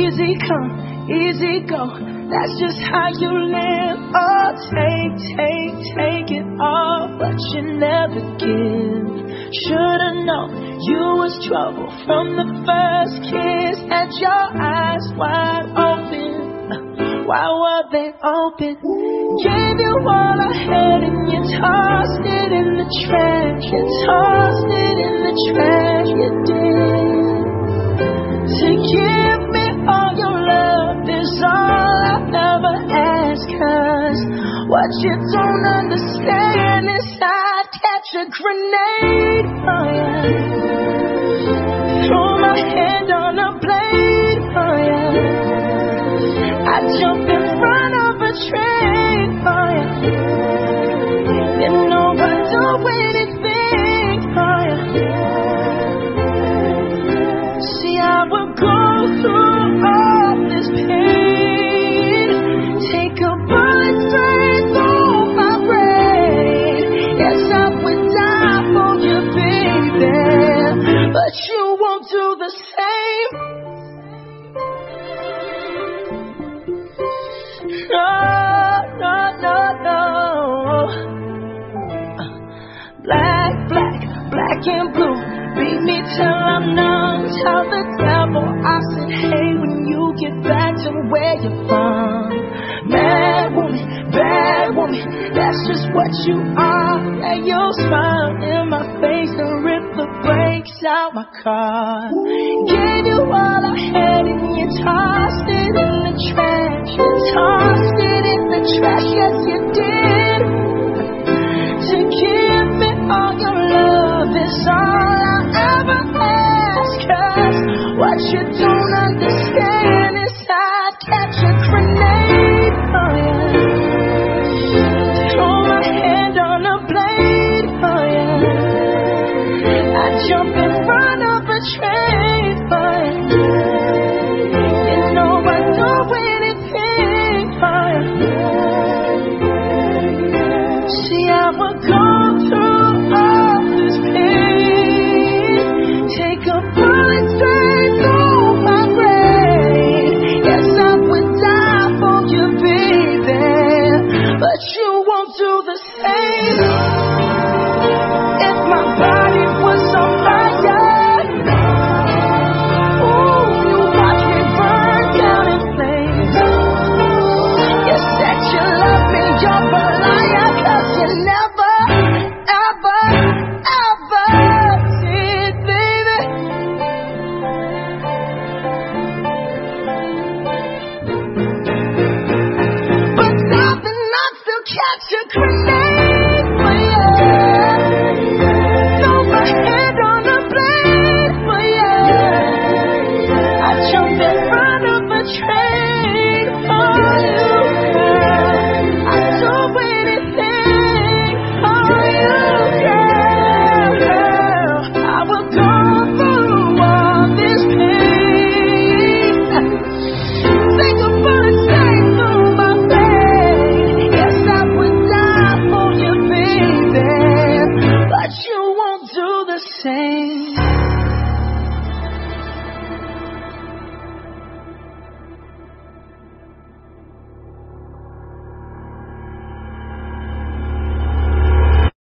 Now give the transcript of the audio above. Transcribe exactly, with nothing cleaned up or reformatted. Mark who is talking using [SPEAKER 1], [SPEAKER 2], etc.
[SPEAKER 1] Easy come, easy go, that's just how you live. Oh, take, take, take it all, but you never give. Should've known you was trouble from the first kiss. Had your eyes wide open, why were they open? Gave you all I had and you tossed it in the trash. You tossed it in the trash, you did. To give me all your love is all I'll ever ask. Cause what you don't understand is I'd catch a grenade, oh yeah. Throw my hand on a blade, oh yeah. I'd jump in front of a train, oh yeah. You know I'd do anything, oh yeah. See, I would go through all this pain, take a bullet straight through my brain. Yes, I would die for you, baby, but you won't do the same. No, no, no, no. Black, black, black and blue, beat me till I'm numb. Tell the devil I said hey when you get back to where you're from. Mad woman, bad woman, that's just what you are. And you'll smile in my face and rip the brakes out my car. Gave you all I had and you tossed it in the trash. You tossed it in the trash, yes you did. To give me all your love is all I ever ask. Cause what you don't understand